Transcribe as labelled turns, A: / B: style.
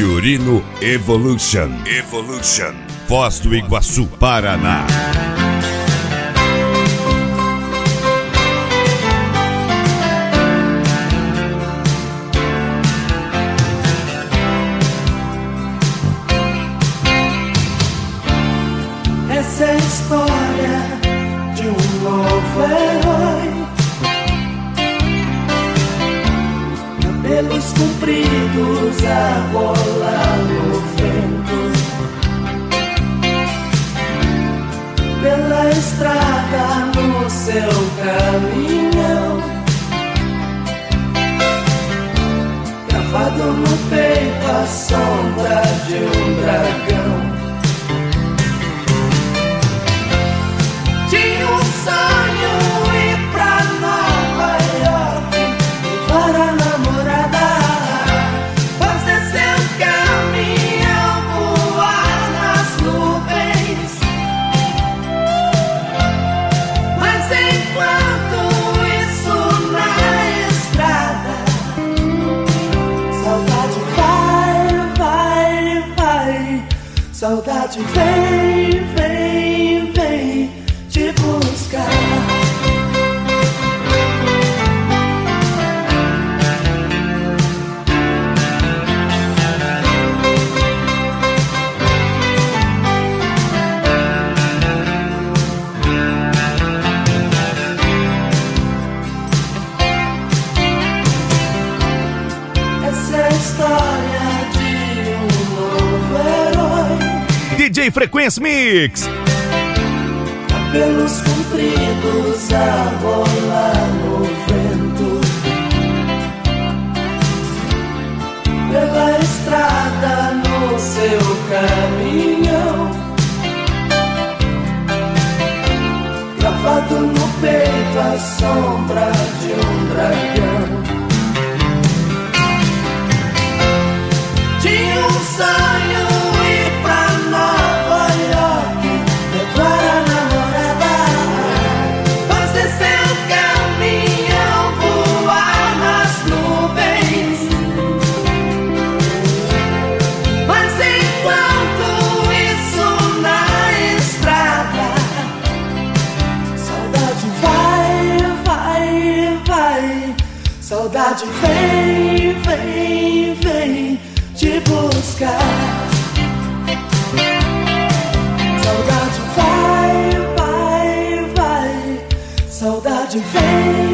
A: Fiorino Evolution. Foz do Iguaçu, Paraná.
B: Essa é a história de um novo herói. Cabelos compridos a rolar no vento, pela estrada no seu caminhão, gravado no peito a sombra de um dragão. Tinha um sonho ir pra Nova York, levar a namorada, fazer seu caminhão voar nas nuvens. Mas enquanto isso na estrada, saudade vai, saudade vem te buscar. Essa é a história de um novo herói.
C: DJ Frequência Mix.
B: Cabelos compridos a rolar no vento, pela estrada no seu caminhão, gravado no peito a sombra de um dragão. Tinha um sonho ir pra Nova York, levar a namorada, fazer seu caminhão voar nas nuvens. Mas enquanto isso na estrada, saudade vai, saudade vem te buscar. Saudade vai, saudade vem